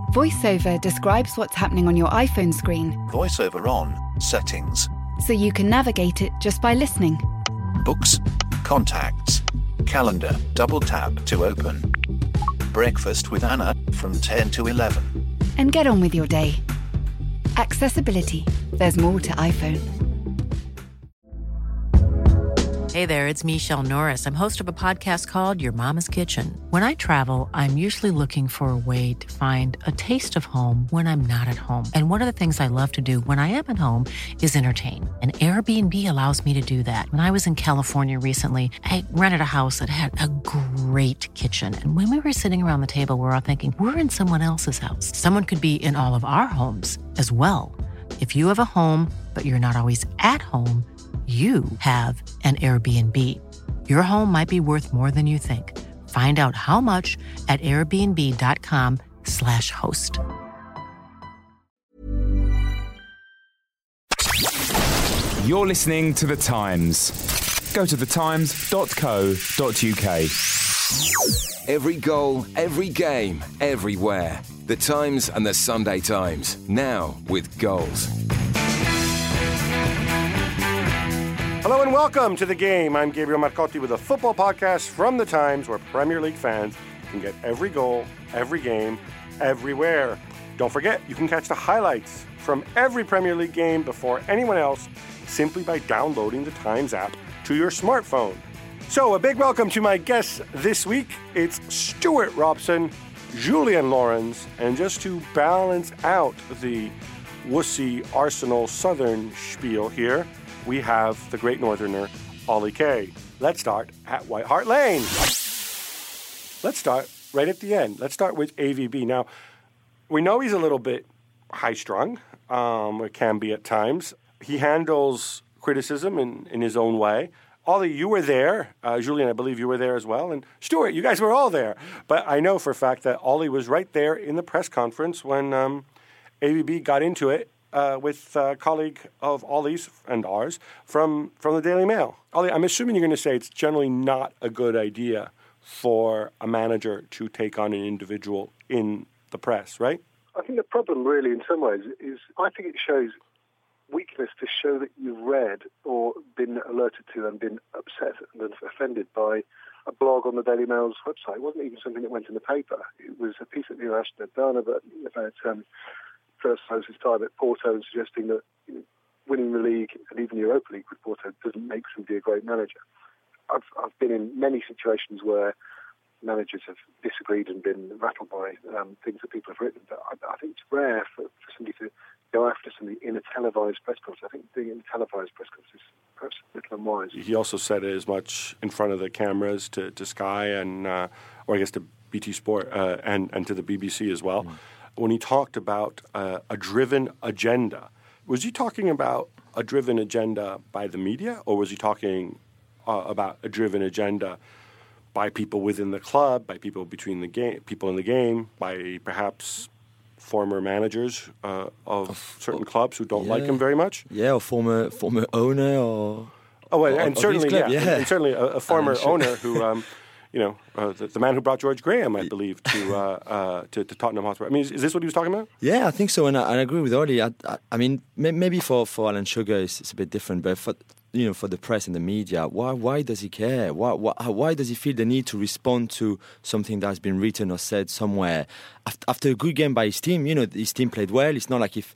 VoiceOver describes what's happening on your iPhone screen. VoiceOver on, settings. So you can navigate it just by listening. Books, contacts, calendar, double tap to open. Breakfast with Anna from 10 to 11. And get on with your day. Accessibility. There's more to iPhone. Hey there, it's Michelle Norris. I'm host of a podcast called Your Mama's Kitchen. When I travel, I'm usually looking for a way to find a taste of home when I'm not at home. And one of the things I love to do when I am at home is entertain. And Airbnb allows me to do that. When I was in California recently, I rented a house that had a great kitchen. And when we were sitting around the table, we were all thinking, we're in someone else's house. Someone could be in all of our homes as well. If you have a home, but you're not always at home, you have an Airbnb. Your home might be worth more than you think. Find out how much at airbnb.com/host. You're listening to The Times. Go to thetimes.co.uk. Every goal, every game, everywhere. The Times and the Sunday Times. Now with goals. Hello and welcome to The Game. I'm Gabriel Marcotti with a football podcast from The Times where Premier League fans can get every goal, every game, everywhere. Don't forget, you can catch the highlights from every Premier League game before anyone else simply by downloading the Times app to your smartphone. So a big welcome to my guests this week. It's Stuart Robson, Julian Lawrence, and just to balance out the wussy Arsenal Southern spiel here, we have the great Northerner, Ollie Kay. Let's start at White Hart Lane. Let's start right at the end. Let's start with AVB. Now, we know he's a little bit high-strung. It can be at times. He handles criticism in his own way. Ollie, you were there. Julian, I believe you were there as well. And Stuart, you guys were all there. But I know for a fact that Ollie was right there in the press conference when AVB got into it with a colleague of Ollie's and ours from the Daily Mail. Ollie, I'm assuming you're going to say it's generally not a good idea for a manager to take on an individual in the press, right? I think the problem really in some ways is I think it shows weakness to show that you've read or been alerted to and been upset and offended by a blog on the Daily Mail's website. It wasn't even something that went in the paper. It was a piece that Neil Ashton had done about First House's time at Porto and suggesting that winning the league and even the Europa League with Porto doesn't make somebody a great manager. I've been in many situations where managers have disagreed and been rattled by things that people have written, but I think it's rare for somebody to go after somebody in a televised press conference. I think doing it in a televised press conference is perhaps a little unwise. He also said it as much in front of the cameras to Sky and, or I guess to BT Sport and to the BBC as well. When he talked about a driven agenda, was he talking about a driven agenda by the media, or was he talking about a driven agenda by people within the club, by people between the game, people in the game, by perhaps former managers of certain clubs who don't like him very much? Yeah, or former owner, or and certainly, and certainly a former owner who. The man who brought George Graham, I believe, to Tottenham Hotspur. I mean, is this what he was talking about? Yeah, I think so, and I agree with Ollie. I mean, maybe for Alan Sugar it's a bit different, but for the press and the media, why does he care? Why does he feel the need to respond to something that has been written or said somewhere after a good game by his team? His team played well. It's not like if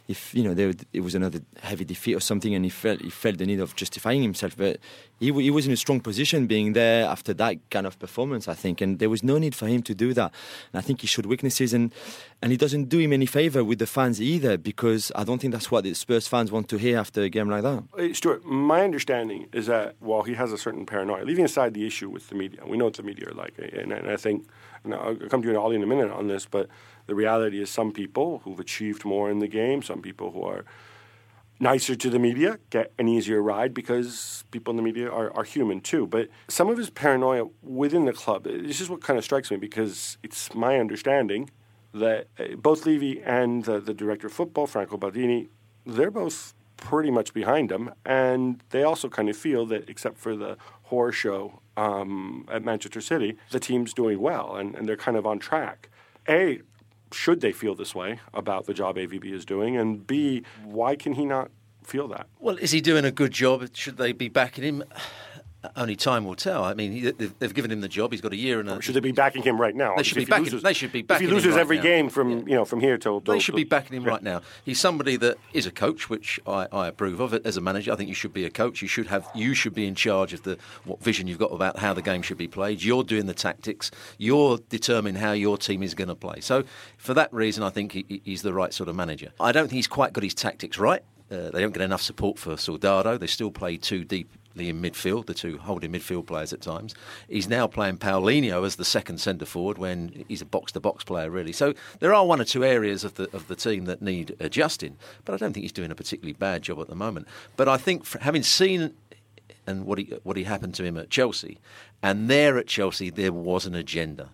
it was another heavy defeat or something, and he felt the need of justifying himself. But he was in a strong position being there after that kind of performance, I think, and there was no need for him to do that. And I think he showed weaknesses, and it doesn't do him any favour with the fans either, because I don't think that's what the Spurs fans want to hear after a game like that. Stuart, my understanding is that while he has a certain paranoia, leaving aside the issue with the media, we know what the media are like, and I think, and I'll come to you and Ollie in a minute on this, but the reality is some people who've achieved more in the game, some people who are nicer to the media get an easier ride because people in the media are human too. But some of his paranoia within the club, this is what kind of strikes me, because it's my understanding that both Levy and the director of football, Franco Baldini, they're both pretty much behind him, and they also kind of feel that except for the horror show at Manchester City, the team's doing well, and they're kind of on track. should they feel this way about the job AVB is doing? And B, why can he not feel that? Well, is he doing a good job? Should they be backing him? Only time will tell. I mean, they've given him the job. He's got a year and a... Should they be backing him right now? They should be backing him. They should be backing him. If he loses right every now. game from here till... They should be backing him right now. He's somebody that is a coach, which I approve of. As a manager, I think you should be a coach. You should be in charge of what vision you've got about how the game should be played. You're doing the tactics. You're determining how your team is going to play. So, for that reason, I think he's the right sort of manager. I don't think he's quite got his tactics right. They don't get enough support for Soldado. They still play too deeply in midfield, the two holding midfield players at times. He's now playing Paulinho as the second centre forward when he's a box-to-box player, really. So there are one or two areas of the team that need adjusting, but I don't think he's doing a particularly bad job at the moment. But I think having seen and what he happened to him at Chelsea, and there at Chelsea there was an agenda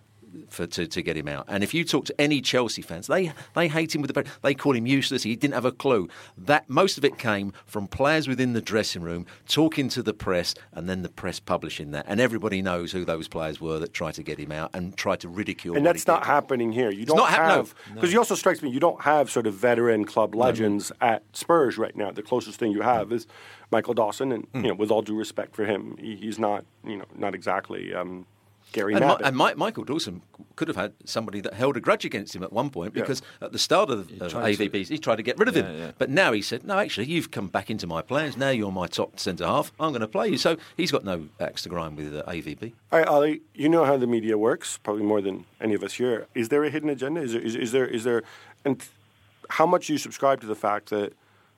to get him out. And if you talk to any Chelsea fans, they hate him they call him useless. He didn't have a clue. That most of it came from players within the dressing room talking to the press, and then the press publishing that. And everybody knows who those players were that tried to get him out and tried to ridicule. And that's not happening here. You don't have, because he also strikes me, you don't have sort of veteran club legends at Spurs right now. The closest thing you have is Michael Dawson, and with all due respect for him, he's not not exactly. Gary and Michael Dawson could have had somebody that held a grudge against him at one point because at the start of AVB he tried to get rid of him. Yeah. But now he said, no, actually, you've come back into my plans. Now you're my top centre-half. I'm going to play you. So he's got no axe to grind with AVB. All right, Ali, you know how the media works, probably more than any of us here. Is there a hidden agenda? Is there and how much do you subscribe to the fact that,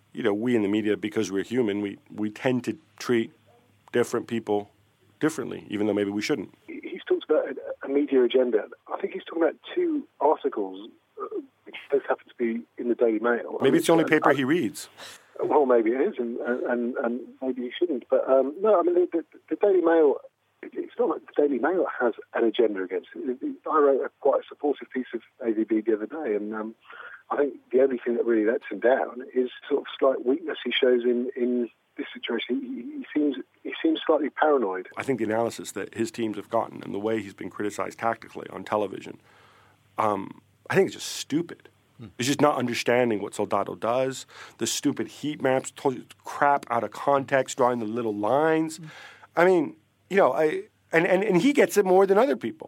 we in the media, because we're human, we tend to treat different people differently, even though maybe we shouldn't? He's talked about a media agenda. I think he's talking about two articles, which both happen to be in the Daily Mail. Maybe it's the only paper he reads. Well, maybe it is, and maybe he shouldn't. But no, I mean, the Daily Mail, it's not like the Daily Mail has an agenda against it. I wrote quite a supportive piece of AVB the other day, and I think the only thing that really lets him down is sort of slight weakness he shows in this situation. He seems slightly paranoid. I think the analysis that his teams have gotten and the way he's been criticized tactically on television, I think it's just stupid. It's just not understanding what Soldado does, the stupid heat maps, crap out of context, drawing the little lines. I mean, and he gets it more than other people.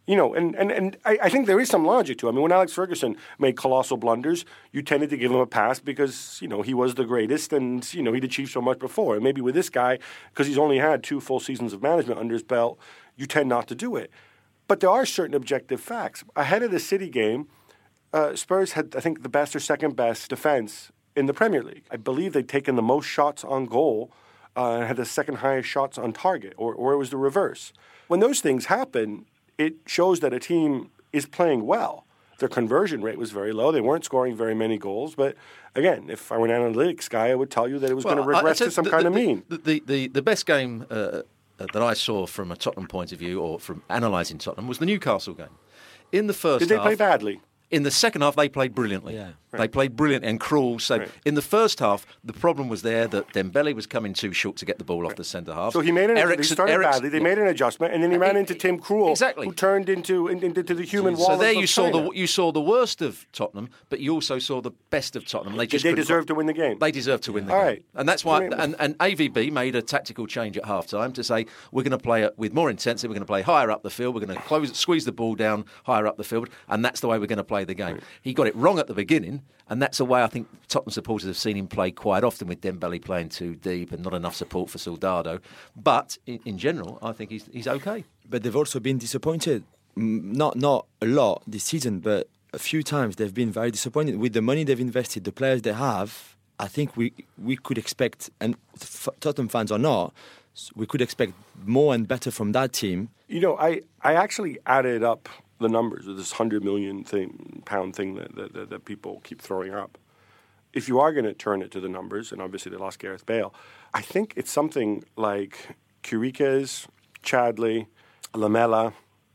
And I think there is some logic to it. I mean, when Alex Ferguson made colossal blunders, you tended to give him a pass because, he was the greatest and, he'd achieved so much before. And maybe with this guy, because he's only had 2 full seasons of management under his belt, you tend not to do it. But there are certain objective facts. Ahead of the City game, Spurs had, I think, the best or second best defense in the Premier League. I believe they'd taken the most shots on goal and had the second highest shots on target, or it was the reverse. When those things happen, it shows that a team is playing well. Their conversion rate was very low. They weren't scoring very many goals. But again, if I were an analytics guy, I would tell you that it was going to regress to some kind of mean. The best game that I saw from a Tottenham point of view, or from analysing Tottenham, was the Newcastle game. In the first half... Did they play badly? In the second half, they played brilliantly. Yeah. Right. They played brilliant and cruel. So in the first half, the problem was there that Dembele was coming too short to get the ball off the centre half. So he made he started badly. They made an adjustment, and then he ran into Tim Krul, who turned into the human wall. So there you saw the worst of Tottenham, but you also saw the best of Tottenham. They deserved to win the game. They deserved to win the game. Right. And that's why. And AVB made a tactical change at half time to say we're going to play with more intensity. We're going to play higher up the field. We're going to squeeze the ball down higher up the field, and that's the way we're going to play the game. Right. He got it wrong at the beginning, and that's a way I think Tottenham supporters have seen him play quite often, with Dembele playing too deep and not enough support for Soldado. But in general, I think he's okay. But they've also been disappointed. Not a lot this season, but a few times they've been very disappointed with the money they've invested, the players they have. I think we could expect, and Tottenham fans or not, we could expect more and better from that team. I actually added up the numbers of this £100 million pound thing that people keep throwing up. If you are going to turn it to the numbers, and obviously they lost Gareth Bale, I think it's something like Chiriches, Chadley, Lamela,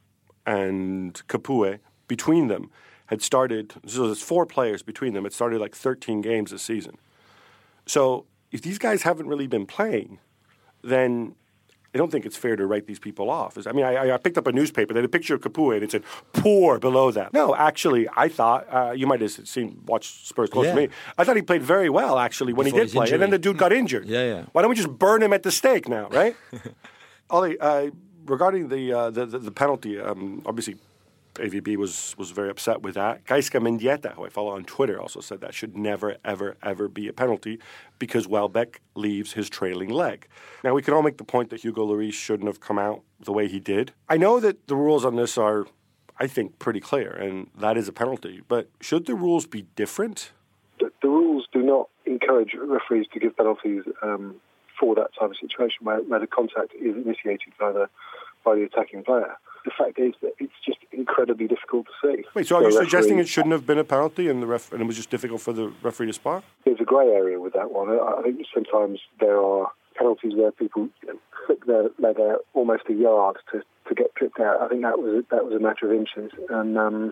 and Capoue, between them, had started, so there's 4 players between them, had started like 13 games this season. So if these guys haven't really been playing, then don't think it's fair to write these people off. I picked up a newspaper, they had a picture of Capoue, and it said, poor below that. No, actually, I thought, you might have watched Spurs close to me, I thought he played very well, actually, when Before he did play. And then the dude got injured. Yeah. Why don't we just burn him at the stake now, right? Ollie, regarding the penalty, obviously, AVB was very upset with that. Gaisca Mendieta, who I follow on Twitter, also said that should never, ever, ever be a penalty because Welbeck leaves his trailing leg. Now, we can all make the point that Hugo Lloris shouldn't have come out the way he did. I know that the rules on this are, I think, pretty clear, and that is a penalty. But should the rules be different? The rules do not encourage referees to give penalties for that type of situation where the contact is initiated by the attacking player. The fact is that it's just incredibly difficult to see. Wait, so are you suggesting it shouldn't have been a penalty and it was just difficult for the referee to spot? There's a grey area with that one. I think sometimes there are penalties where people flick their leg out almost a yard to get tripped out. I think that was a matter of inches, and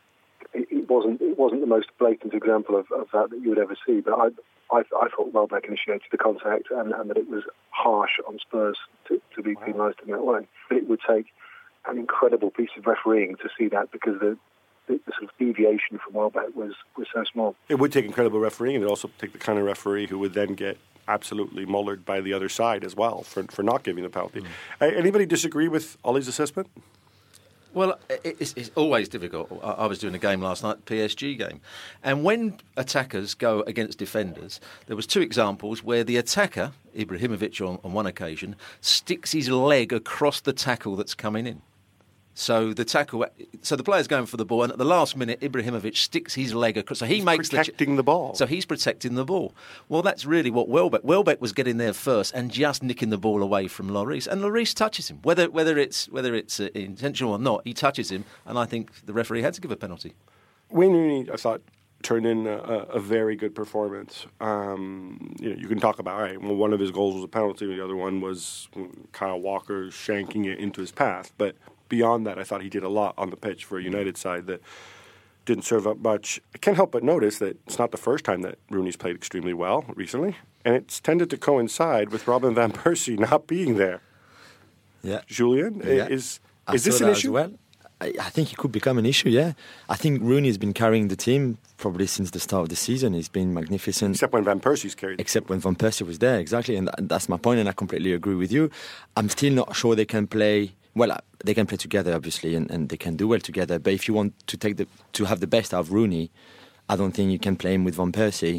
it wasn't the most blatant example of that you would ever see. But I thought Welbeck initiated the contact and that it was harsh on Spurs to be penalised in that way. But it would take an incredible piece of refereeing to see that because the sort of deviation from Welbeck was so small. It would take incredible refereeing, and it would also take the kind of referee who would then get absolutely mullered by the other side as well for not giving the penalty. Anybody disagree with Ollie's assessment? Well, it's always difficult. I was doing a game last night, PSG game, and when attackers go against defenders, there was two examples where the attacker, Ibrahimovic on one occasion, sticks his leg across the tackle that's coming in. So the player's going for the ball, and at the last minute, Ibrahimovic sticks his leg across. So he's protecting the ball. So he's protecting the ball. Well, that's really what Welbeck was getting there first and just nicking the ball away from Lloris, and Lloris touches him. Whether it's intentional or not, he touches him, and I think the referee had to give a penalty. Wayne Rooney, I thought, turned in a very good performance. You can talk about, one of his goals was a penalty, the other one was Kyle Walker shanking it into his path, but beyond that, I thought he did a lot on the pitch for a United side that didn't serve up much. I can't help but notice that it's not the first time that Rooney's played extremely well recently, and it's tended to coincide with Robin van Persie not being there. Yeah, Julian, is this an issue? Well, I think it could become an issue. Yeah, I think Rooney has been carrying the team probably since the start of the season. He's been magnificent. Except when Van Persie's carried. Except when Van Persie was there, exactly, and that's my point. And I completely agree with you. I'm still not sure they can play. Well, they can play together, obviously, and they can do well together. But if you want to have the best out of Rooney, I don't think you can play him with Van Persie,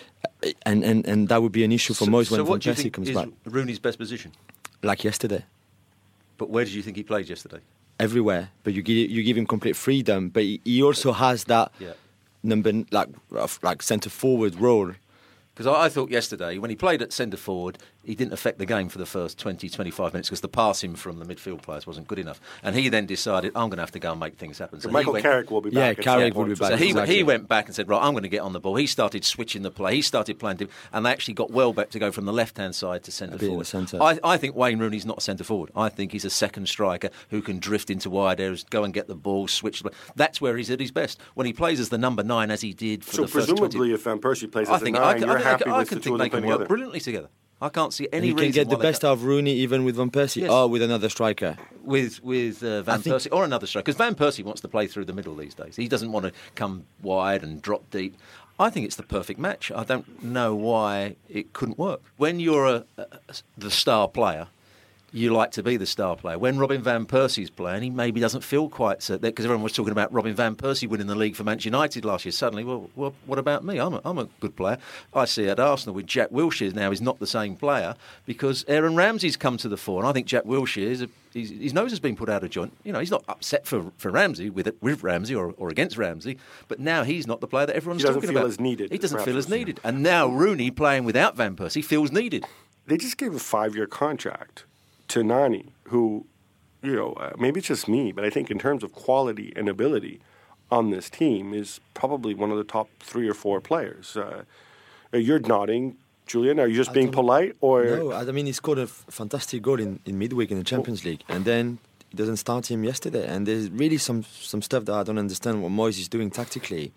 and that would be an issue for Moyes when Van Persie comes back. Rooney's best position? Like yesterday. But where did you think he played yesterday? Everywhere, but you give him complete freedom. But he also has that number like centre forward role. Because I thought yesterday, when he played at centre forward, he didn't affect the game for the first 20, 25 minutes because the passing from the midfield players wasn't good enough. And he then decided, I'm going to have to go and make things happen. So Michael Carrick will be back. Yeah, Carrick will be back. So he went back and said, right, I'm going to get on the ball. He started switching the play. He started playing, and they actually got Welbeck to go from the left-hand side to centre forward. I think Wayne Rooney's not a centre forward. I think he's a second striker who can drift into wide areas, go and get the ball, switch the play. That's where he's at his best. When he plays as the number 9, as he did for the first 20... So presumably if Van Persie plays as a 9, you're happy with the two of them playing together? Brilliantly together. I can't see any reason. You can get the best out of Rooney even with Van Persie or with another striker. With Van Persie or another striker. Because Van Persie wants to play through the middle these days. He doesn't want to come wide and drop deep. I think it's the perfect match. I don't know why it couldn't work. When you're the star player, you like to be the star player. When Robin Van Persie's playing, he maybe doesn't feel quite so because everyone was talking about Robin Van Persie winning the league for Manchester United last year. Suddenly, well, what about me? I'm a good player. I see at Arsenal with Jack Wilshere now is not the same player because Aaron Ramsey's come to the fore, and I think Jack Wilshere his nose has been put out of joint. You know, he's not upset for Ramsey with Ramsey or against Ramsey, but now he's not the player that everyone's talking about. He doesn't feel as needed. He doesn't feel as needed, and now Rooney playing without Van Persie feels needed. They just gave a 5-year contract to Nani, who, maybe it's just me, but I think in terms of quality and ability on this team is probably one of the top 3 or 4 players. You're nodding, Julian. Are you just being polite? Or No, I mean, he scored a fantastic goal in midweek in the Champions League, and then he doesn't start him yesterday. And there's really some stuff that I don't understand what Moyes is doing tactically.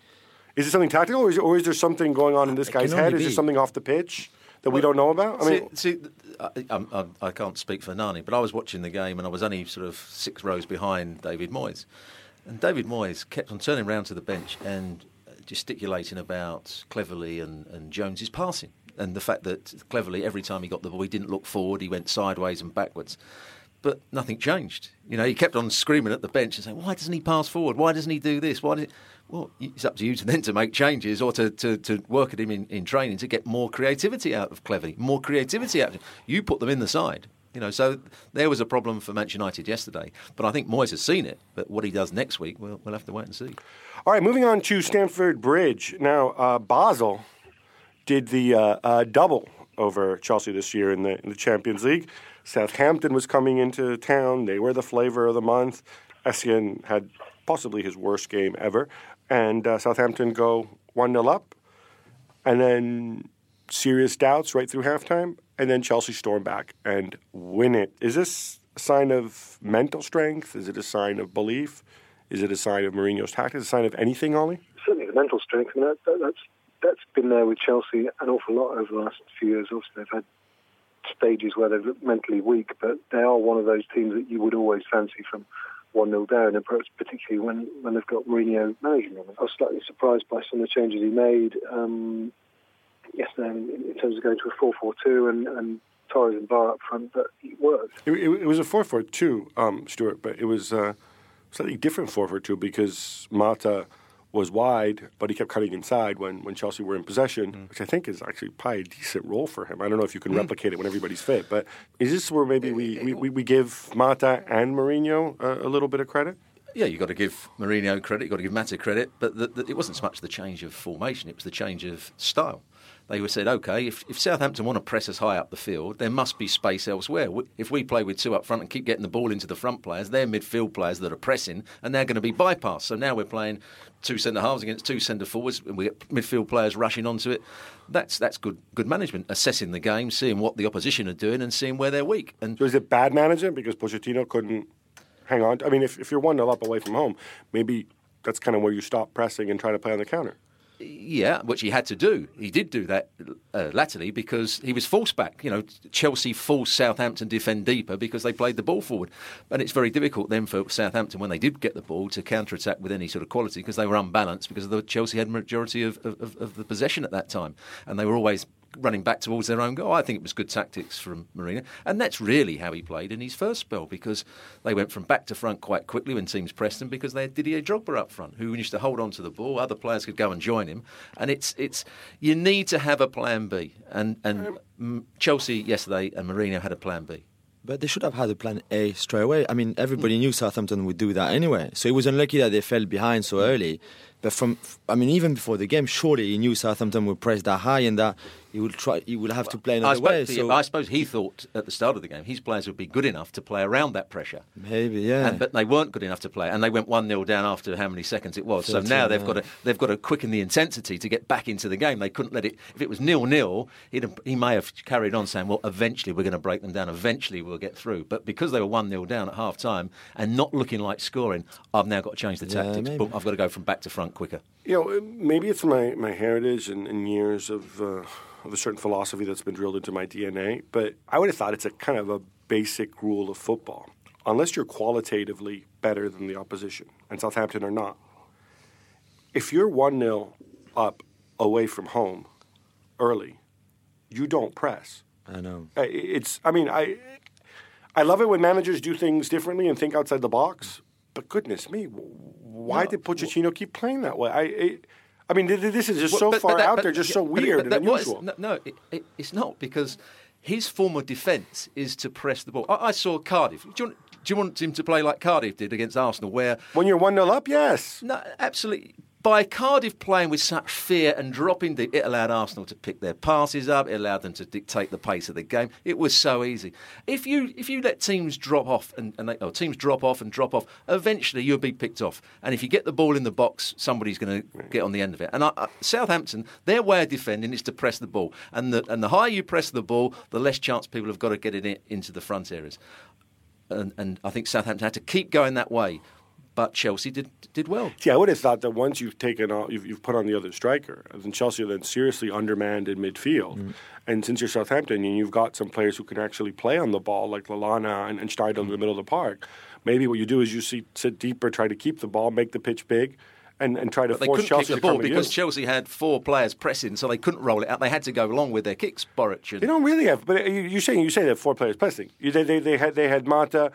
Is it something tactical, or is there something going on in this guy's head? Is there something off the pitch that we don't know about? I can't speak for Nani, but I was watching the game and I was only sort of 6 rows behind David Moyes. And David Moyes kept on turning round to the bench and gesticulating about Cleverley and Jones's passing. And the fact that Cleverley, every time he got the ball, he didn't look forward, he went sideways and backwards. But nothing changed. He kept on screaming at the bench and saying, why doesn't he pass forward? Why doesn't he do this? Well, it's up to you to make changes or to work at him in training to get more creativity out of Cleverley, more creativity out of him. You put them in the side. So there was a problem for Manchester United yesterday. But I think Moyes has seen it. But what he does next week, we'll have to wait and see. All right, moving on to Stamford Bridge. Now, Basel did the double over Chelsea this year in the Champions League. Southampton was coming into town. They were the flavour of the month. Essien had possibly his worst game ever. And Southampton go 1-0 up. And then serious doubts right through halftime. And then Chelsea storm back and win it. Is this a sign of mental strength? Is it a sign of belief? Is it a sign of Mourinho's tactics? A sign of anything, Ollie? Certainly the mental strength. I mean, that's been there with Chelsea an awful lot over the last few years. Obviously, they've had stages where they're mentally weak, but they are one of those teams that you would always fancy from 1-0 down, and particularly when they've got Mourinho managing them. I was slightly surprised by some of the changes he made yesterday in terms of going to a 4-4-2 and Torres and Bar up front, but it worked. It was a 4-4-2, Stuart, but it was a slightly different 4-4-2 because Mata was wide, but he kept cutting inside when Chelsea were in possession, which I think is actually probably a decent role for him. I don't know if you can replicate it when everybody's fit, but is this where maybe we give Mata and Mourinho a little bit of credit? Yeah, you've got to give Mourinho credit, you've got to give Mata credit, but it wasn't so much the change of formation, it was the change of style. They said, OK, if Southampton want to press us high up the field, there must be space elsewhere. If we play with 2 up front and keep getting the ball into the front players, they're midfield players that are pressing, and they're going to be bypassed. So now we're playing 2 centre-halves against 2 centre-forwards, and we get midfield players rushing onto it. That's good management, assessing the game, seeing what the opposition are doing and seeing where they're weak. And so is it bad management because Pochettino couldn't hang on? I mean, if you're 1-0 up away from home, maybe that's kind of where you stop pressing and try to play on the counter. Yeah, which he had to do. He did do that latterly because he was forced back. Chelsea forced Southampton to defend deeper because they played the ball forward. And it's very difficult then for Southampton, when they did get the ball, to counter-attack with any sort of quality because they were unbalanced because Chelsea had majority of the possession at that time. And they were always running back towards their own goal. I think it was good tactics from Mourinho. And that's really how he played in his first spell because they went from back to front quite quickly when teams pressed him because they had Didier Drogba up front who used to hold on to the ball. Other players could go and join him. And it's you need to have a plan B. And Chelsea yesterday and Mourinho had a plan B. But they should have had a plan A straight away. I mean, everybody knew Southampton would do that anyway. So it was unlucky that they fell behind so early. But even before the game, surely he knew Southampton would press that high and that he would have to play another way. I suppose he thought at the start of the game his players would be good enough to play around that pressure. Maybe, yeah. But they weren't good enough to play, and they went 1-0 down after how many seconds it was. So now they've got to quicken the intensity to get back into the game. They couldn't let it. If it was 0-0, he may have carried on saying, "Well, eventually we're going to break them down. Eventually we'll get through." But because they were 1-0 down at half time and not looking like scoring, I've now got to change the tactics. Maybe. But I've got to go from back to front quicker. Maybe it's my heritage and years of a certain philosophy that's been drilled into my DNA, but I would have thought it's a kind of a basic rule of football. Unless you're qualitatively better than the opposition, and Southampton are not, if you're 1-0 up away from home early, you don't press. I know. I love it when managers do things differently and think outside the box, but goodness me, why did Pochettino keep playing that way? This is just so far out there, just so weird and unusual. It's not, because his form of defence is to press the ball. I saw Cardiff. Do you want him to play like Cardiff did against Arsenal, where... When you're 1-0 up, yes. No, absolutely. By Cardiff playing with such fear and dropping deep, it allowed Arsenal to pick their passes up. It allowed them to dictate the pace of the game. It was so easy. If you let teams drop off teams drop off, eventually you'll be picked off. And if you get the ball in the box, somebody's going to get on the end of it. And Southampton, their way of defending is to press the ball. And the higher you press the ball, the less chance people have got to get it into the front areas. And I think Southampton had to keep going that way. but Chelsea did well. See, I would have thought that once you've put on the other striker, then Chelsea are then seriously undermanned in midfield. And since you're Southampton and you've got some players who can actually play on the ball, like Lallana and Steidl in the middle of the park, maybe what you do is you sit deeper, try to keep the ball, make the pitch big, and try to force Chelsea to come to you. Because Chelsea had 4 players pressing, so they couldn't roll it out. They had to go along with their kicks, Boric. They don't really have, but you say they have 4 players pressing. They had Mata,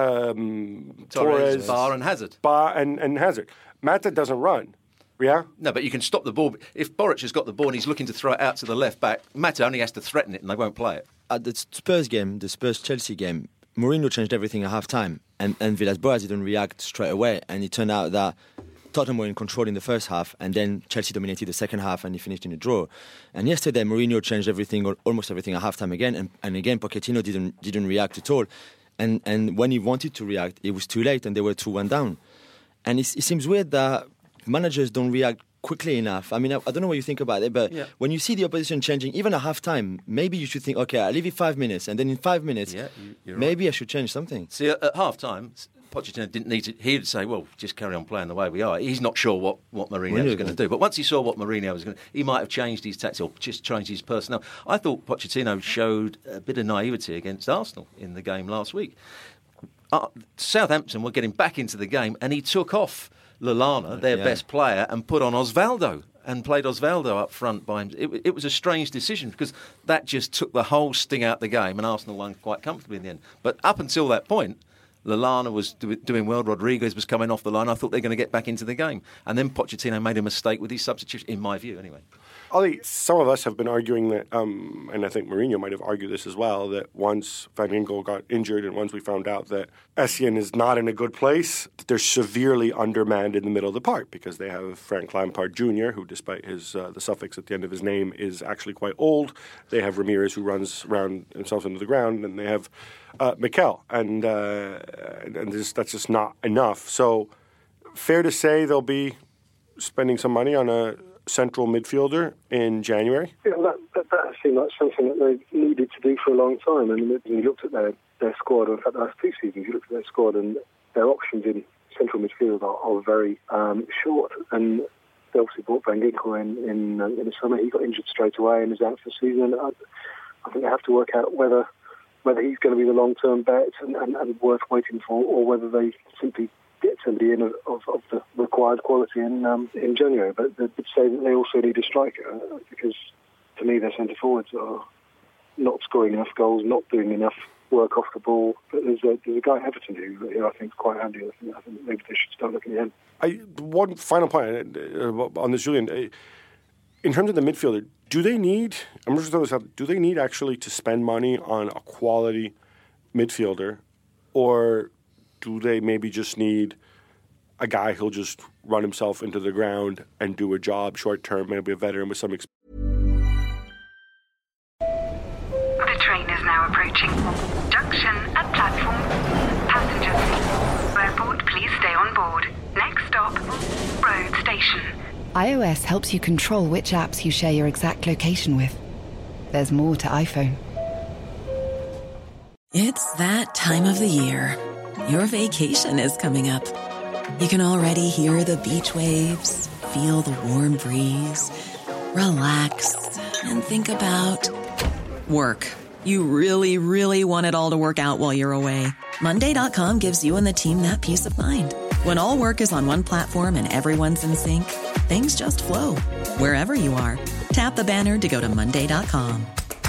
Torres, Bar and Hazard. And Hazard. Mata doesn't run. Yeah? No, but you can stop the ball. If Boric has got the ball and he's looking to throw it out to the left back, Mata only has to threaten it and they won't play it. At the Spurs game, the Spurs-Chelsea game, Mourinho changed everything at half-time and Villas-Boas didn't react straight away, and it turned out that Tottenham were in control in the first half and then Chelsea dominated the second half and he finished in a draw. And yesterday Mourinho changed everything, or almost everything at half-time again, and again Pochettino didn't react at all. And when he wanted to react, it was too late and they were 2-1 down. And it seems weird that managers don't react quickly enough. I mean, I don't know what you think about it, but when you see the opposition changing, even at half-time, maybe you should think, okay, I'll leave it 5 minutes, and then in 5 minutes, maybe right. I should change something. See, at half-time, Pochettino didn't need to. He'd say, well, just carry on playing the way we are. He's not sure what Mourinho was going to do. But once he saw what Mourinho was going to do, he might have changed his tactics or just changed his personnel. I thought Pochettino showed a bit of naivety against Arsenal in the game last week. Southampton were getting back into the game and he took off Lallana, their best player, and put on Osvaldo and played Osvaldo up front by him. It was a strange decision because that just took the whole sting out the game and Arsenal won quite comfortably in the end. But up until that point, Lallana was doing well, Rodriguez was coming off the line. I thought they were going to get back into the game. And then Pochettino made a mistake with his substitution, in my view anyway. Ollie, some of us have been arguing that, and I think Mourinho might have argued this as well, that once Van Ginkel got injured and once we found out that Essien is not in a good place, they're severely undermanned in the middle of the park because they have Frank Lampard Jr., who despite his the suffix at the end of his name is actually quite old. They have Ramirez, who runs around himself into the ground, and they have Mikel, and that's just not enough. So fair to say they'll be spending some money on a central midfielder in January? Yeah, that seemed like something that they needed to do for a long time. And when you looked at their squad, or in fact the last 2 seasons, you looked at their squad and their options in central midfield are very short. And they obviously brought Van Ginkel in the summer. He got injured straight away and is out for the season. I think they have to work out whether he's going to be the long-term bet and worth waiting for, or whether they simply get somebody in of the required quality in January. But they'd say that they also need a striker because, to me, their centre forwards are not scoring enough goals, not doing enough work off the ball. But there's a guy Everton who I think is quite handy. I think maybe they should start looking at him. One final point on this, Julian. In terms of the midfielder, do they need? I'm just throwing this out. Do they need actually to spend money on a quality midfielder, or do they maybe just need a guy who'll just run himself into the ground and do a job short term, maybe a veteran with some experience? The train is now approaching. Junction at platform. Passengers, airport, please stay on board. Next stop, road station. iOS helps you control which apps you share your exact location with. There's more to iPhone. It's that time of the year. Your vacation is coming up. You can already hear the beach waves, feel the warm breeze, relax, and think about work. You really, really want it all to work out while you're away. Monday.com gives you and the team that peace of mind. When all work is on one platform and everyone's in sync, things just flow. Wherever you are, tap the banner to go to Monday.com.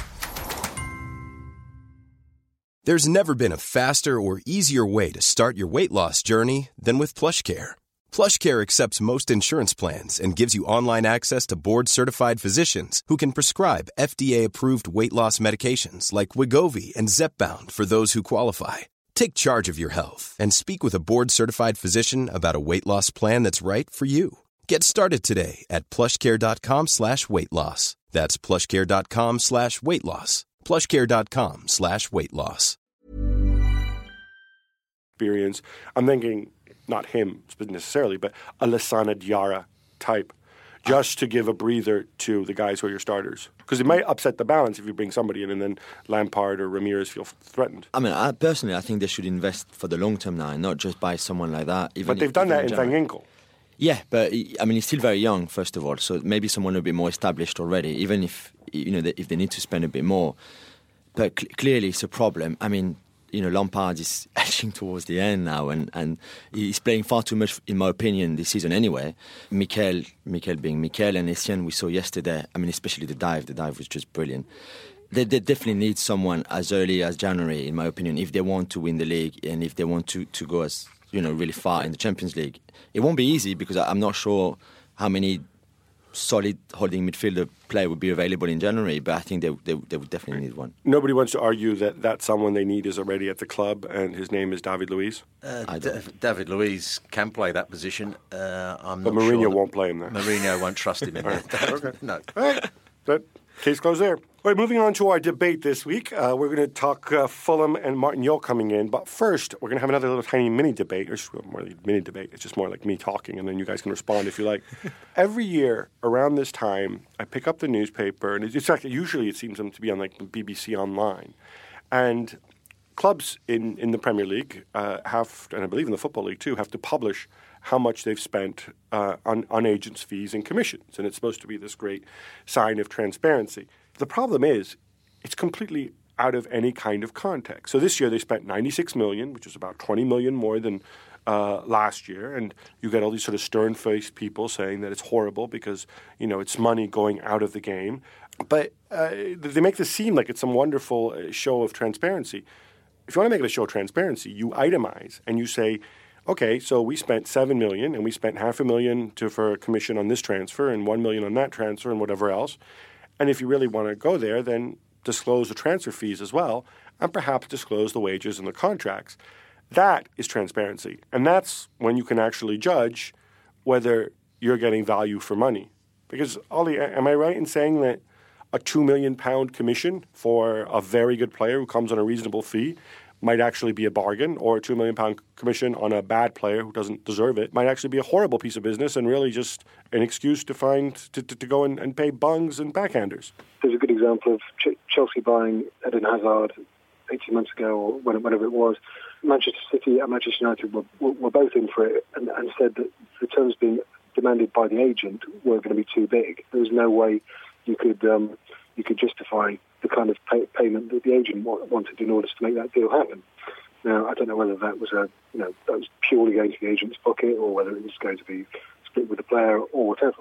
There's never been a faster or easier way to start your weight loss journey than with PlushCare. PlushCare accepts most insurance plans and gives you online access to board-certified physicians who can prescribe FDA-approved weight loss medications like Wegovy and Zepbound for those who qualify. Take charge of your health and speak with a board-certified physician about a weight loss plan that's right for you. Get started today at plushcare.com/weight loss. That's plushcare.com/weight loss. plushcare.com/weight loss. Experience. I'm thinking not him necessarily, but a Lassana Diarra type. just to give a breather to the guys who are your starters? Because it might upset the balance if you bring somebody in and then Lampard or Ramirez feel threatened. I mean, personally, I think they should invest for the long term now, and not just buy someone like that. But they've done that in Van Ginkel. Yeah, but I mean, he's still very young, first of all, so maybe someone a bit more established already, even if if they need to spend a bit more. But clearly, it's a problem. I mean, Lampard is edging towards the end now, and he's playing far too much, in my opinion, this season anyway. Mikel being Mikel, and Essien we saw yesterday. I mean, especially the dive. The dive was just brilliant. They definitely need someone as early as January, in my opinion, if they want to win the league and if they want to go as really far in the Champions League. It won't be easy because I'm not sure how many solid holding midfielder player would be available in January, but I think they would definitely need one. Nobody wants to argue that someone they need is already at the club, and his name is David Luiz. David Luiz can play that position. But Mourinho won't play him there. Mourinho won't trust him in there. Okay. No. All right. That case closed there. All right, moving on to our debate this week. We're going to talk Fulham and Martin Jol coming in. But first, we're going to have another little tiny mini debate. Or more like mini debate. It's just more like me talking, and then you guys can respond if you like. Every year, around this time, I pick up the newspaper. And it's actually, usually it seems to be on like BBC Online. And clubs in the Premier League have, and I believe in the Football League too, have to publish how much they've spent on agents' fees and commissions. And it's supposed to be this great sign of transparency. The problem is it's completely out of any kind of context. So this year they spent $96 million, which is about $20 million more than last year. And you get all these sort of stern-faced people saying that it's horrible because, it's money going out of the game. But they make this seem like it's some wonderful show of transparency. If you want to make it a show of transparency, you itemize and you say, okay, so we spent $7 million and we spent $500,000 for a commission on this transfer and $1 million on that transfer and whatever else. And if you really want to go there, then disclose the transfer fees as well and perhaps disclose the wages and the contracts. That is transparency. And that's when you can actually judge whether you're getting value for money. Because, Ollie, am I right in saying that a £2 million commission for a very good player who comes on a reasonable fee might actually be a bargain, or a £2 million commission on a bad player who doesn't deserve it might actually be a horrible piece of business and really just an excuse to go and pay bungs and backhanders? There's a good example of Chelsea buying Eden Hazard 18 months ago, or whenever it was. Manchester City and Manchester United were both in for it and said that the terms being demanded by the agent were going to be too big. There was no way you could justify the kind of payment that the agent wanted in order to make that deal happen. Now, I don't know whether that was that was purely going to the agent's pocket or whether it was going to be split with the player or whatever.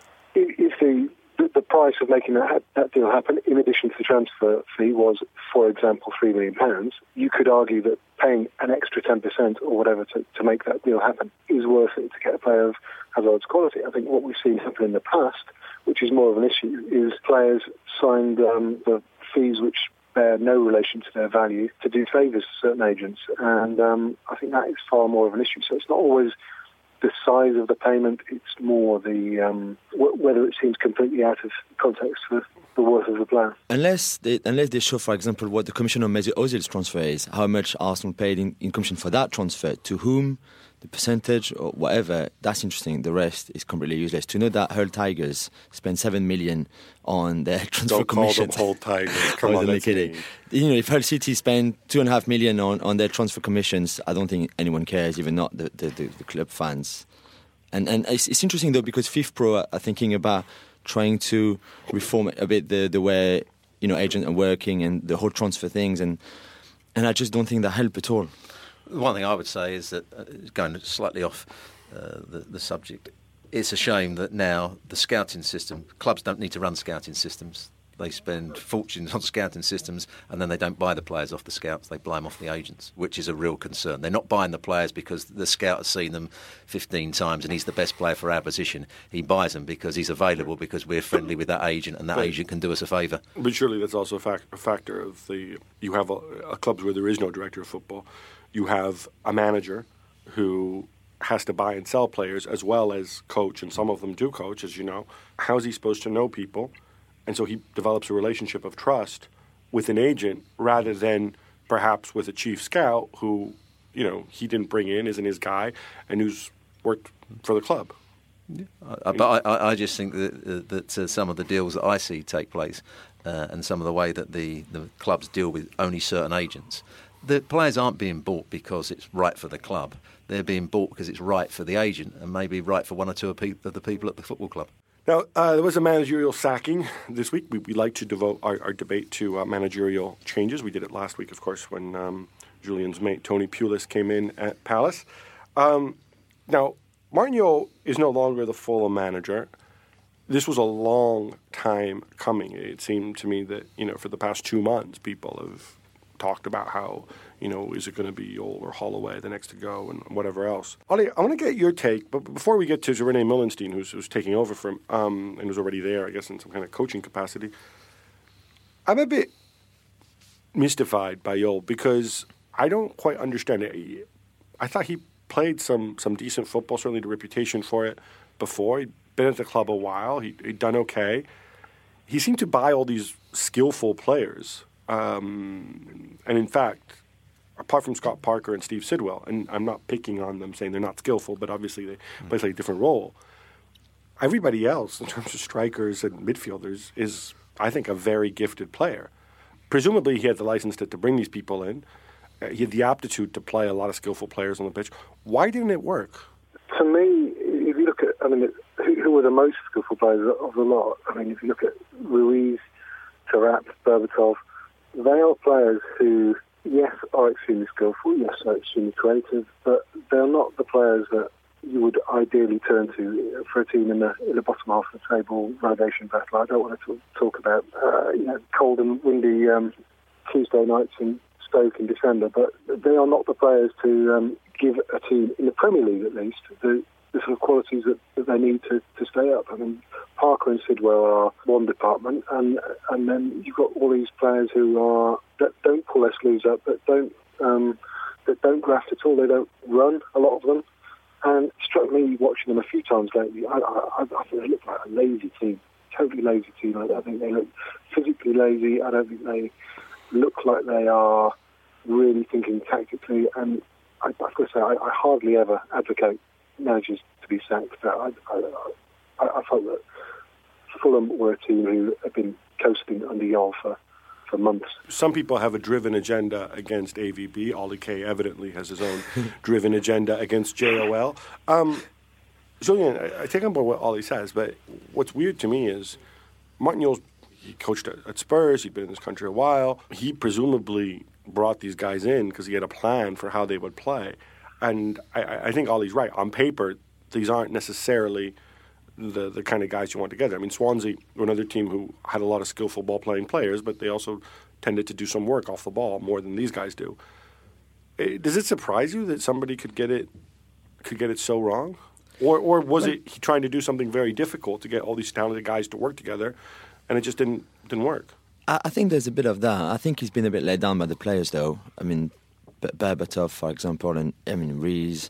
If the price of making that deal happen, in addition to the transfer fee, was, for example, £3 million, you could argue that paying an extra 10% or whatever to make that deal happen is worth it to get a player of Hazard's quality. I think what we've seen happen in the past, which is more of an issue, is players signed the fees which bear no relation to their value to do favours to certain agents. And I think that is far more of an issue. So it's not always the size of the payment, it's more the whether it seems completely out of context for the worth of the player. Unless they show, for example, what the commission on Mesut Ozil's transfer is, how much Arsenal paid in commission for that transfer, to whom, the percentage or whatever, that's interesting. The rest is completely useless. To know that Hull Tigers spent $7 million on their transfer commission. Don't call them Hull Tigers. Come on, that's kidding. If Hull City spend $2.5 million on their transfer commissions, I don't think anyone cares, even not the club fans. And it's interesting though, because FIFPro are thinking about trying to reform a bit the way agents are working and the whole transfer things, and I just don't think that help at all. One thing I would say is that, going slightly off the subject, it's a shame that now the scouting system, clubs don't need to run scouting systems. They spend fortunes on scouting systems and then they don't buy the players off the scouts, they buy them off the agents, which is a real concern. They're not buying the players because the scout has seen them 15 times and he's the best player for our position. He buys them because he's available, because we're friendly with that agent and that agent can do us a favour. But surely that's also a factor of you have a clubs where there is no director of football. You have a manager who has to buy and sell players as well as coach, and some of them do coach, as you know. How is he supposed to know people? And so he develops a relationship of trust with an agent rather than perhaps with a chief scout who, he didn't bring in, isn't his guy, and who's worked for the club. But I just think that some of the deals that I see take place and some of the way that the clubs deal with only certain agents, the players aren't being bought because it's right for the club. They're being bought because it's right for the agent and maybe right for one or two of the people at the football club. Now, there was a managerial sacking this week. We like to devote our debate to managerial changes. We did it last week, of course, when Julian's mate Tony Pulis came in at Palace. Now, Martin Jol is no longer the Fulham manager. This was a long time coming. It seemed to me that, for the past 2 months, people have talked about how, is it going to be Jol or Holloway the next to go and whatever else. Ollie, I want to get your take, but before we get to René Mullenstein, who's taking over from and was already there, I guess, in some kind of coaching capacity, I'm a bit mystified by Jol because I don't quite understand it. I thought he played some decent football, certainly the reputation for it before. He'd been at the club a while. He'd done okay. He seemed to buy all these skillful players. And in fact, apart from Scott Parker and Steve Sidwell, and I'm not picking on them saying they're not skillful, but obviously they play a slightly different role. Everybody else, in terms of strikers and midfielders, is, I think, a very gifted player. Presumably he had the license to bring these people in. He had the aptitude to play a lot of skillful players on the pitch. Why didn't it work? To me, if you look at, who were the most skillful players of the lot? If you look at Ruiz, Taarabt, Berbatov, they are players who, yes, are extremely skillful, yes, are extremely creative, but they're not the players that you would ideally turn to for a team in the bottom half of the table relegation battle. I don't want to talk about cold and windy Tuesday nights in Stoke in December, but they are not the players to give a team, in the Premier League at least, the sort of qualities that they need to stay up. Parker and Sidwell are one department, and then you've got all these players that don't pull their sleeves up, that don't graft at all. They don't run, a lot of them. And it struck me watching them a few times lately. I think they look like a lazy team, totally lazy team. I think they look physically lazy. I don't think they look like they are really thinking tactically. And I've got to say, I hardly ever advocate managers to be sacked. I felt that Fulham were a team who have been coasting under Jol for months. Some people have a driven agenda against AVB. Ollie Kay evidently has his own driven agenda against JOL. Julian, I take on board what Ollie says, but what's weird to me is Martin Jol, he coached at Spurs, he'd been in this country a while. He presumably brought these guys in because he had a plan for how they would play. And I think Ollie's right. On paper, these aren't necessarily the kind of guys you want together. Swansea were another team who had a lot of skillful ball-playing players, but they also tended to do some work off the ball more than these guys do. Does it surprise you that somebody could get it so wrong? Or was it he trying to do something very difficult to get all these talented guys to work together, and it just didn't work? I think there's a bit of that. I think he's been a bit let down by the players, though. Berbatov, for example, and Rees.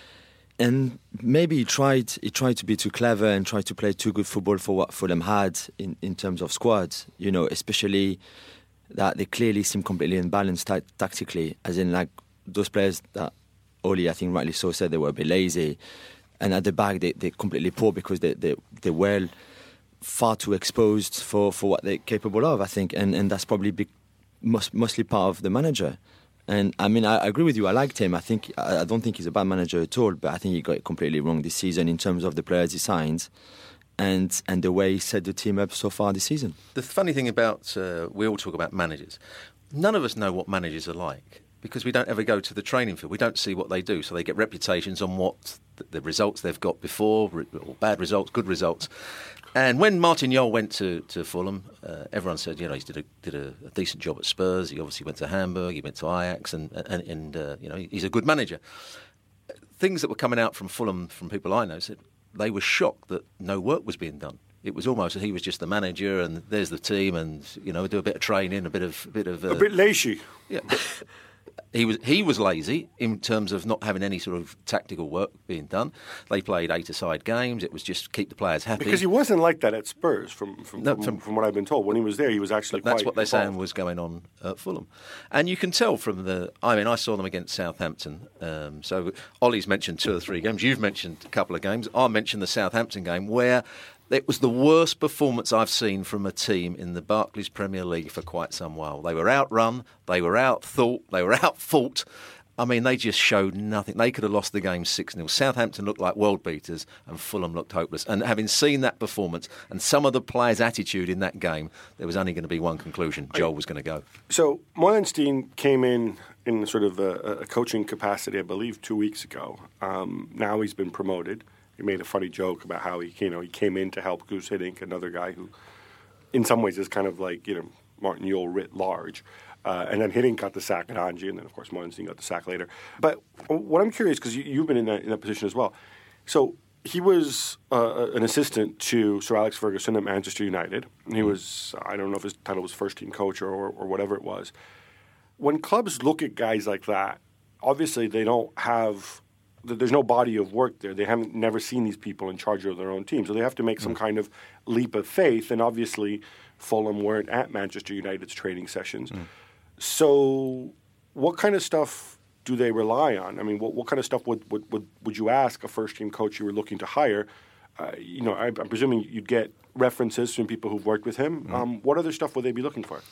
And maybe he tried to be too clever and tried to play too good football for what Fulham had in terms of squads. Especially that they clearly seem completely unbalanced tactically, as in like those players that Oli, I think rightly so, said they were a bit lazy. And at the back, they're completely poor because they were far too exposed for what they're capable of, I think. And that's probably mostly part of the manager. And I agree with you. I liked him. I don't think he's a bad manager at all, but I think he got it completely wrong this season in terms of the players he signed and the way he set the team up so far this season. The funny thing about, we all talk about managers. None of us know what managers are like because we don't ever go to the training field. We don't see what they do. So they get reputations on what the results they've got before, or bad results, good results. And when Martin Jol went to Fulham, everyone said, he did a decent job at Spurs. He obviously went to Hamburg, he went to Ajax, and he's a good manager. Things that were coming out from Fulham, from people I know, said they were shocked that no work was being done. It was almost that he was just the manager, and there's the team, and do a bit of training, a bit lazy. Yeah. He was lazy in terms of not having any sort of tactical work being done. They played 8-a-side games. It was just keep the players happy. Because he wasn't like that at Spurs, from what I've been told. When he was there, he was actually quite That's what they're involved. saying was going on at Fulham. And you can tell from I saw them against Southampton. So Ollie's mentioned 2 or 3 games. You've mentioned a couple of games. I mentioned the Southampton game where it was the worst performance I've seen from a team in the Barclays Premier League for quite some while. They were outrun, they were outthought, they were outfought. I mean, they just showed nothing. They could have lost the game 6-0. Southampton looked like world beaters and Fulham looked hopeless. And having seen that performance and some of the players' attitude in that game, there was only going to be one conclusion. Joel was going to go. So Molenstein came in sort of a coaching capacity, I believe, 2 weeks ago. Now he's been promoted. He made a funny joke about how he came in to help Guus Hiddink, another guy who, in some ways, is kind of like Martin Jol writ large. And then Hiddink got the sack at Anji, and then of course Molenstein got the sack later. But what I'm curious, because you've been in that position as well. So he was an assistant to Sir Alex Ferguson at Manchester United. He was, I don't know if his title was first team coach or whatever it was. When clubs look at guys like that, obviously they don't have. There's no body of work there. They haven't never seen these people in charge of their own team. So they have to make some kind of leap of faith. And obviously Fulham weren't at Manchester United's training sessions. So what kind of stuff do they rely on? I mean, what kind of stuff would you ask a first-team coach you were looking to hire? I'm presuming you'd get references from people who've worked with him. What other stuff would they be looking for?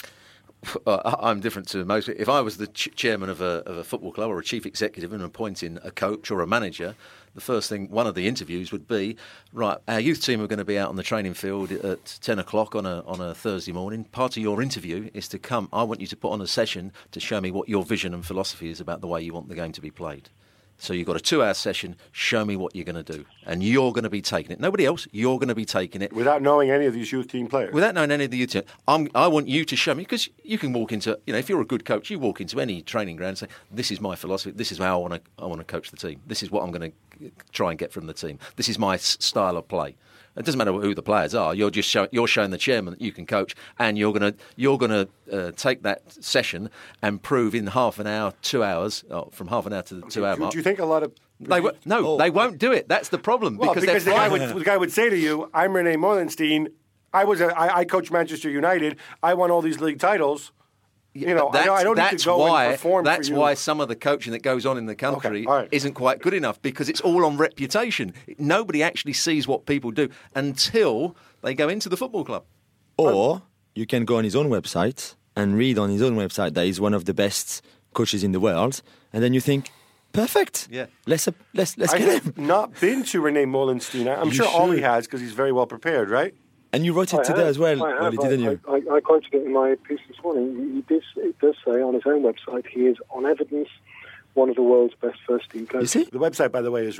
I'm different to most. If I was the chairman of a football club or a chief executive and appointing a coach or a manager, the first thing, one of the interviews would be, right, our youth team are going to be out on the training field at 10 o'clock on a Thursday morning. Part of your interview is to come. I want you to put on a session to show me what your vision and philosophy is about the way you want the game to be played. So you've got a 2-hour session, show me what you're going to do. And you're going to be taking it. Nobody else, you're going to be taking it. Without knowing any of these youth team players? Without knowing any of the youth team. I want you to show me, because you can walk into, if you're a good coach, you walk into any training ground and say, this is my philosophy, this is how I want to coach the team. This is what I'm going to try and get from the team. This is my style of play. It doesn't matter who the players are. You're just showing the chairman that you can coach, and you're going to take that session and prove in half an hour, 2 hours, from half an hour to the 2 hour mark. Do you think a lot of they won't do it? That's the problem. Well, because the guy would say to you, "I'm Rene Molenstein. I coached Manchester United. I won all these league titles." I don't need to go and perform That's for you. why some of the coaching that goes on in the country isn't quite good enough, because it's all on reputation. Nobody actually sees what people do until they go into the football club. Or you can go on his own website and read on his own website that he's one of the best coaches in the world, and then you think, perfect. Yeah. Let's I get have him. not been to Rene Molenstein. I'm sure Ollie has, because he's very well prepared, right? And you wrote it today as well, Ollie, didn't you? I quoted it in my piece this morning. It does say on his own website he is, on evidence, one of the world's best first-team coaches. You see? The website, by the way, is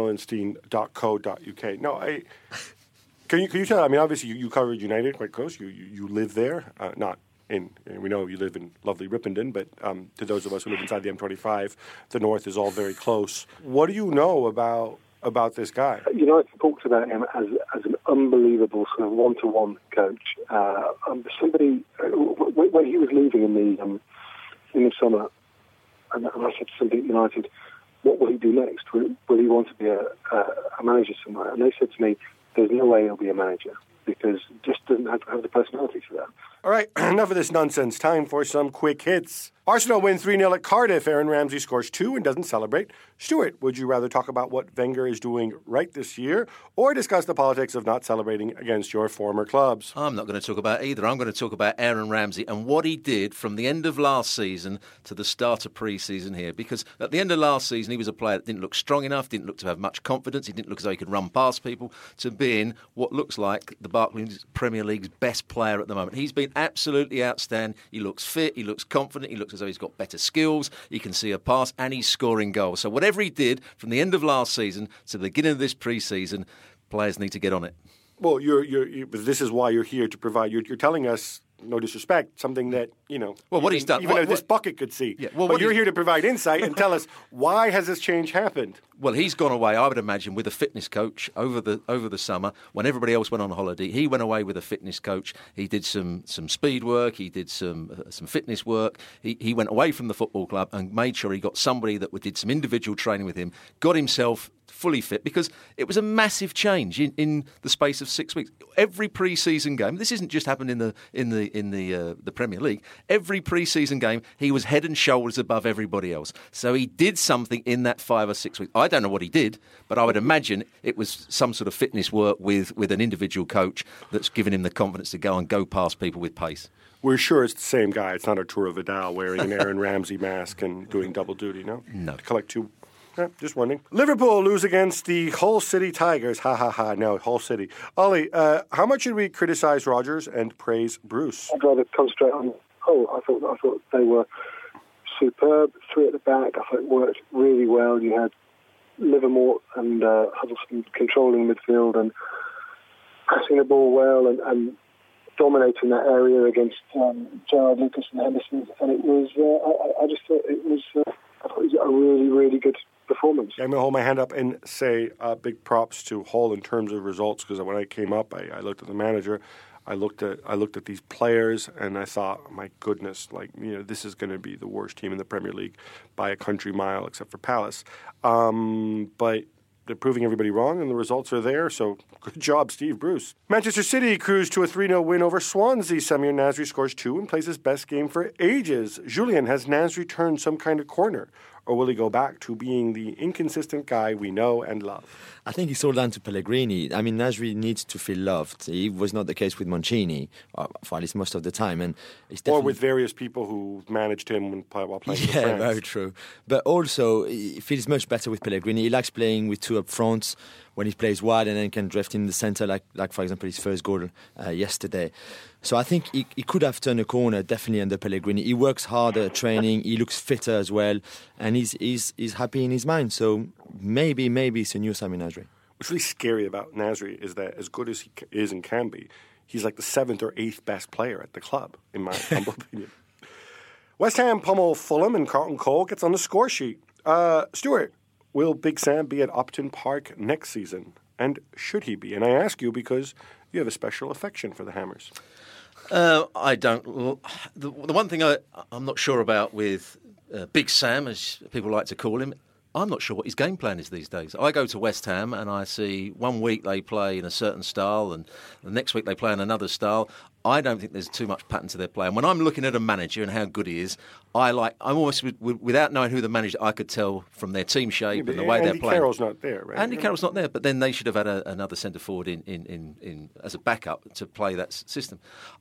renemolenstein.co.uk. No, can you tell? I mean, obviously you covered United quite close. You live there, not in. We know you live in lovely Ripponden, but to those of us who live inside the M25, the north is all very close. What do you know about this guy? United talked about him as an unbelievable sort of one-to-one coach. Somebody when he was leaving in the summer, and I said to somebody at United, "What will he do next? Will he want to be a manager somewhere?" And they said to me, "There's no way he'll be a manager, because he just doesn't have the personality for that." All right, enough of this nonsense. Time for some quick hits. Arsenal win 3-0 at Cardiff. Aaron Ramsey scores 2 and doesn't celebrate. Stuart, would you rather talk about what Wenger is doing right this year, or discuss the politics of not celebrating against your former clubs? I'm not going to talk about either. I'm going to talk about Aaron Ramsey and what he did from the end of last season to the start of pre-season here. Because at the end of last season, he was a player that didn't look strong enough, didn't look to have much confidence, he didn't look as though he could run past people, to being what looks like the Barclays Premier League's best player at the moment. He's been absolutely outstanding. He looks fit, he looks confident, he looks as though he's got better skills, he can see a pass, and he's scoring goals. So whatever he did from the end of last season to the beginning of this pre-season, players need to get on it. Well, this is why you're here to provide. You're telling us no disrespect, something that, Well, what he's done, even this bucket could see. Yeah, but you're here to provide insight and tell us, why has this change happened? Well, he's gone away, I would imagine, with a fitness coach over the summer. When everybody else went on holiday, he went away with a fitness coach. He did some speed work. He did some fitness work. He went away from the football club and made sure he got somebody that did some individual training with him, got himself fully fit, because it was a massive change in the space of 6 weeks. Every pre-season game, this isn't just happened in the Premier League. Every pre-season game, he was head and shoulders above everybody else. So he did something in that 5 or 6 weeks. I don't know what he did, but I would imagine it was some sort of fitness work with an individual coach that's given him the confidence to go past people with pace. We're sure it's the same guy. It's not Arturo Vidal wearing an Aaron Ramsey mask and doing double duty, no? No. To collect two. Yeah, just wondering. Liverpool lose against the Hull City Tigers. Ha ha ha. No, Hull City. Ollie, how much should we criticize Rodgers and praise Bruce? I'd rather concentrate on Hull. I thought they were superb. 3 at the back. I thought it worked really well. You had Livermore and Huddleston controlling midfield and passing the ball well and dominating that area against Gerrard, Lucas and Henderson. And it was, I just thought it was a really, really good performance. I'm going to hold my hand up and say big props to Hull in terms of results, because when I came up, I looked at the manager, I looked at these players, and I thought, my goodness, this is going to be the worst team in the Premier League by a country mile, except for Palace. But they're proving everybody wrong, and the results are there, so good job, Steve Bruce. Manchester City cruised to a 3-0 win over Swansea. Samir Nasri scores 2 and plays his best game for ages. Julian, has Nasri turned some kind of corner, or will he go back to being the inconsistent guy we know and love? I think it's all down to Pellegrini. I mean, Nasri needs to feel loved. It was not the case with Mancini, for at least most of the time. And it's or with various people who managed him while playing for France. Yeah, very true. But also, it feels much better with Pellegrini. He likes playing with 2 up front when he plays wide and then can drift in the centre, like for example, his first goal yesterday. So I think he could have turned a corner, definitely, under Pellegrini. He works harder at training, he looks fitter as well, and he's happy in his mind. So maybe it's a new Samir Nasri. What's really scary about Nasri is that, as good as he is and can be, he's like the 7th or 8th best player at the club, in my humble opinion. West Ham pummel Fulham, and Carlton Cole gets on the score sheet. Stuart, will Big Sam be at Upton Park next season? And should he be? And I ask you because you have a special affection for the Hammers. I don't. The one thing I'm not sure about with Big Sam, as people like to call him, I'm not sure what his game plan is these days. I go to West Ham and I see one week they play in a certain style and the next week they play in another style. I don't think there's too much pattern to their play. And when I'm looking at a manager and how good he is, I'm almost, without knowing who the manager, I could tell from their team shape and the way they're playing. Andy Carroll's not there, right? Andy Carroll's not there, but then they should have had another centre forward in as a backup to play that system.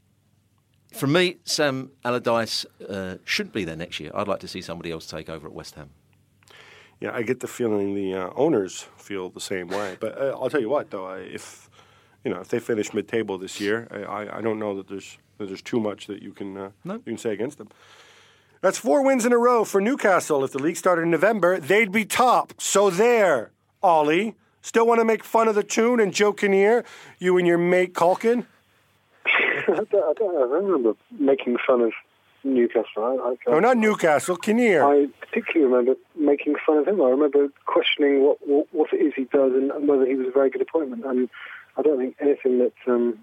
For me, Sam Allardyce shouldn't be there next year. I'd like to see somebody else take over at West Ham. Yeah, I get the feeling the owners feel the same way. But I'll tell you what, though, if they finish mid-table this year, I don't know that there's too much that you can say against them. That's 4 wins in a row for Newcastle. If the league started in November, they'd be top. So there, Ollie. Still want to make fun of the tune and Joe Kinnear, you and your mate Culkin? I don't remember making fun of Newcastle. No, not Newcastle, Kinnear. I particularly remember making fun of him. I remember questioning what it is he does and whether he was a very good appointment. And I don't think anything that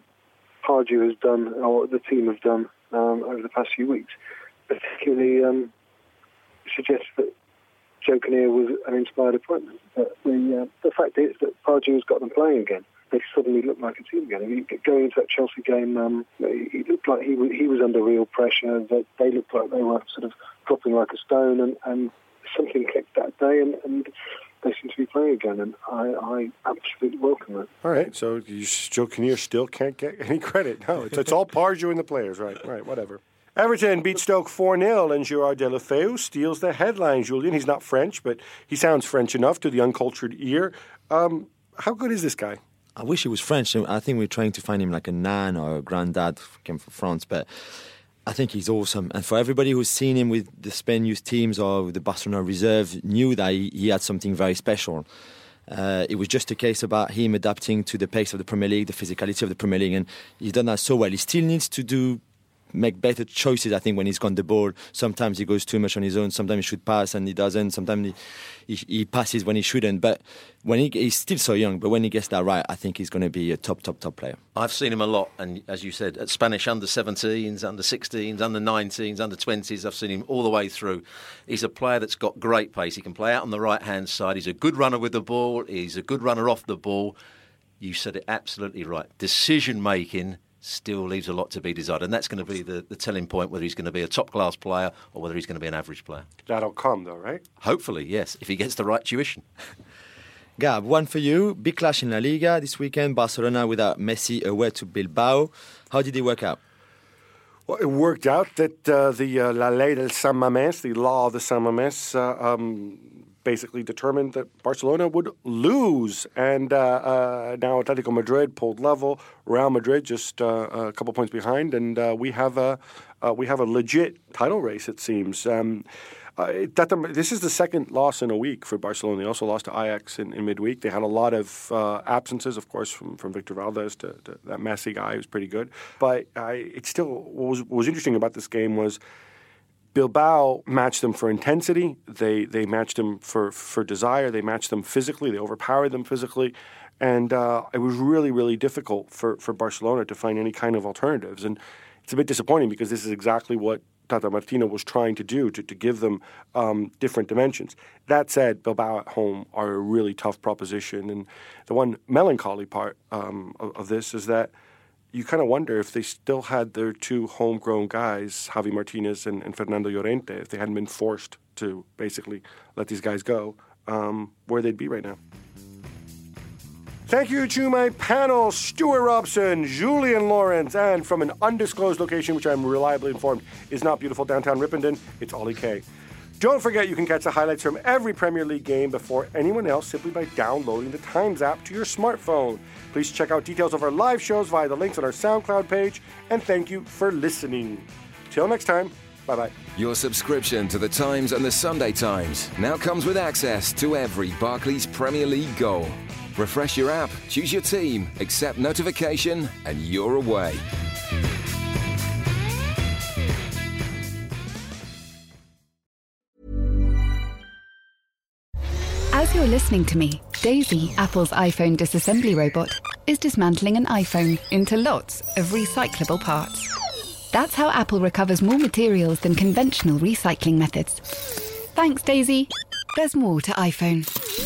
Pardew has done or the team have done over the past few weeks particularly suggests that Joe Kinnear was an inspired appointment. But the fact is that Pardew has got them playing again. They suddenly look like a team again. Going into that Chelsea game, he looked like he was under real pressure. They looked like they were sort of dropping like a stone, and something clicked that day, and they seem to be playing again, and I absolutely welcome it. All right, so Joe Kinnear still can't get any credit. No, it's all Pardew and the players, right, whatever. Everton beat Stoke 4-0, and Gerard Deulofeu steals the headline, Julian. He's not French, but he sounds French enough to the uncultured ear. How good is this guy? I wish he was French. I think we're trying to find him like a nan or a granddad who came from France, but I think he's awesome. And for everybody who's seen him with the Spain youth teams or with the Barcelona reserve, knew that he had something very special. It was just a case about him adapting to the pace of the Premier League, the physicality of the Premier League, and he's done that so well. He still needs to do make better choices, I think, when he's got the ball. Sometimes he goes too much on his own. Sometimes he should pass and he doesn't. Sometimes he passes when he shouldn't. But when he's still so young, but when he gets that right, I think he's going to be a top player. I've seen him a lot, and as you said, at Spanish under-17s, under-16s, under-19s, under-20s, I've seen him all the way through. He's a player that's got great pace. He can play out on the right-hand side. He's a good runner with the ball. He's a good runner off the ball. You said it absolutely right. Decision-making still leaves a lot to be desired, and that's going to be the telling point whether he's going to be a top-class player or whether he's going to be an average player. That'll come, though, right? Hopefully, yes, if he gets the right tuition. Gab, one for you. Big clash in La Liga this weekend. Barcelona without Messi away to Bilbao. How did it work out? Well, it worked out that the La Ley del San Mamés, the law of the San Mamés, basically determined that Barcelona would lose. And now Atletico Madrid pulled level. Real Madrid just a couple points behind. And we have a legit title race, it seems. This is the second loss in a week for Barcelona. They also lost to Ajax in midweek. They had a lot of absences, of course, from Victor Valdez to that Messi guy who's pretty good. But it still, what was interesting about this game was Bilbao matched them for intensity. They matched them for desire. They matched them physically. They overpowered them physically. And it was really, really difficult for Barcelona to find any kind of alternatives. And it's a bit disappointing because this is exactly what Tata Martino was trying to do, to give them different dimensions. That said, Bilbao at home are a really tough proposition. And the one melancholy part of this is that you kind of wonder if they still had their two homegrown guys, Javi Martinez and Fernando Llorente, if they hadn't been forced to basically let these guys go, where they'd be right now. Thank you to my panel, Stuart Robson, Julian Lawrence, and from an undisclosed location, which I'm reliably informed is not beautiful downtown Ripon, it's Ollie Kay. Don't forget you can catch the highlights from every Premier League game before anyone else simply by downloading the Times app to your smartphone. Please check out details of our live shows via the links on our SoundCloud page, and thank you for listening. Till next time, bye-bye. Your subscription to The Times and The Sunday Times now comes with access to every Barclays Premier League goal. Refresh your app, choose your team, accept notification, and you're away. As you're listening to me, Daisy, Apple's iPhone disassembly robot, is dismantling an iPhone into lots of recyclable parts. That's how Apple recovers more materials than conventional recycling methods. Thanks, Daisy. There's more to iPhone.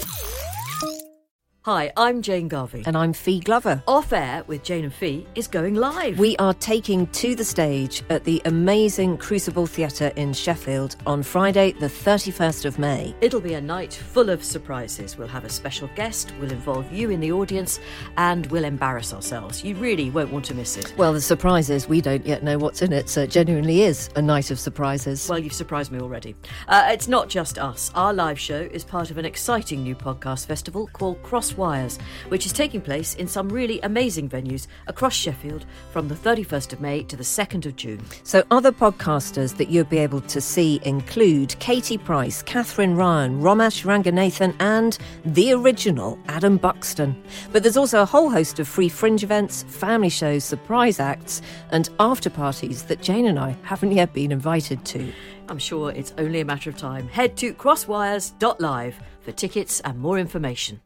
Hi, I'm Jane Garvey. And I'm Fee Glover. Off Air with Jane and Fee is going live. We are taking to the stage at the amazing Crucible Theatre in Sheffield on Friday, the 31st of May. It'll be a night full of surprises. We'll have a special guest, we'll involve you in the audience, and we'll embarrass ourselves. You really won't want to miss it. Well, the surprise is we don't yet know what's in it, so it genuinely is a night of surprises. Well, you've surprised me already. It's not just us. Our live show is part of an exciting new podcast festival called Crosswires, which is taking place in some really amazing venues across Sheffield from the 31st of May to the 2nd of June. So other podcasters that you'll be able to see include Katie Price, Catherine Ryan, Romesh Ranganathan and the original Adam Buxton. But there's also a whole host of free fringe events, family shows, surprise acts and after parties that Jane and I haven't yet been invited to. I'm sure it's only a matter of time. Head to crosswires.live for tickets and more information.